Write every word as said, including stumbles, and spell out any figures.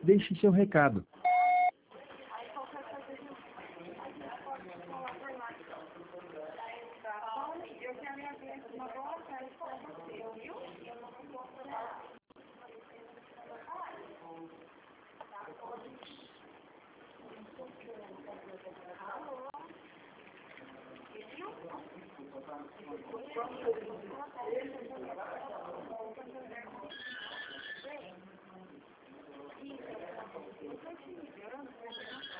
deixe seu recado. Eu quero agradecer uma boa tarde para você, viu? Alô?